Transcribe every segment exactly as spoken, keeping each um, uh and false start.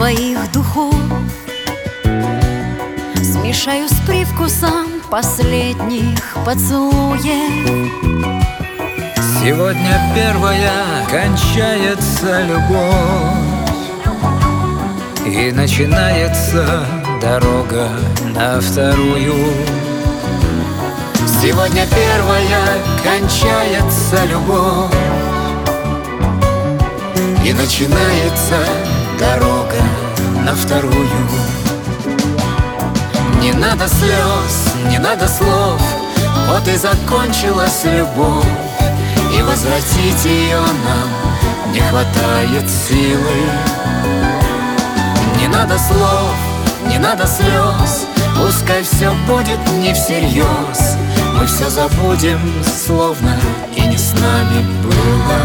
твоих духов смешаю с привкусом последних поцелуев. Сегодня первая кончается любовь, и начинается дорога на вторую. Сегодня первая кончается любовь, и начинается дорога на вторую. Не надо слез, не надо слов, вот и закончилась любовь, и возвратить ее нам не хватает силы. Не надо слов, не надо слез, пускай все будет не всерьез. Мы все забудем, словно и не с нами было.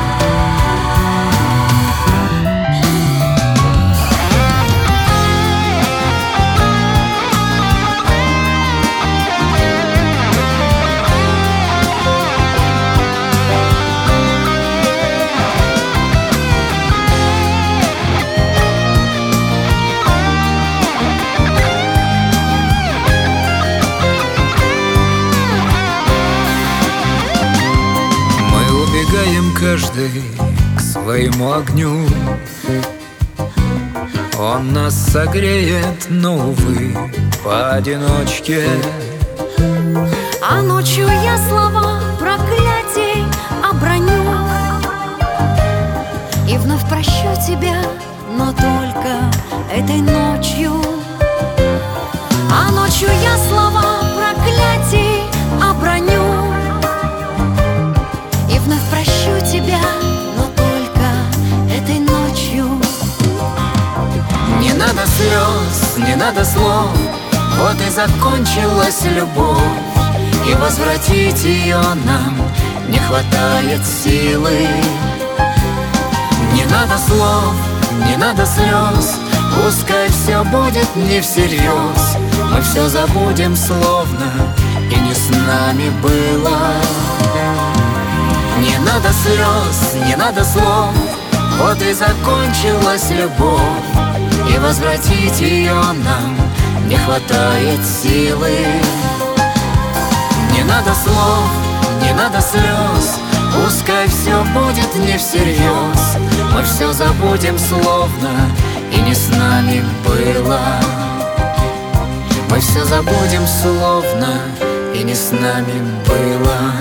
Убегаем каждый к своему огню, он нас согреет, но, увы, поодиночке. А ночью я слова проклятий оброню и вновь прощу тебя, но только этой ночью. А ночью я слова проклятий оброню и вновь прощу тебя, но только этой ночью. Не надо слез, не надо слов, вот и закончилась любовь, и возвратить ее нам не хватает силы. Не надо слов, не надо слез, пускай все будет не всерьез. Мы все забудем, словно и не с нами было. Не надо слез, не надо слов, вот и закончилась любовь, и возвратить ее нам не хватает силы. Не надо слов, не надо слез, пускай все будет не всерьез. Мы все забудем, словно и не с нами было. Мы все забудем, словно и не с нами было.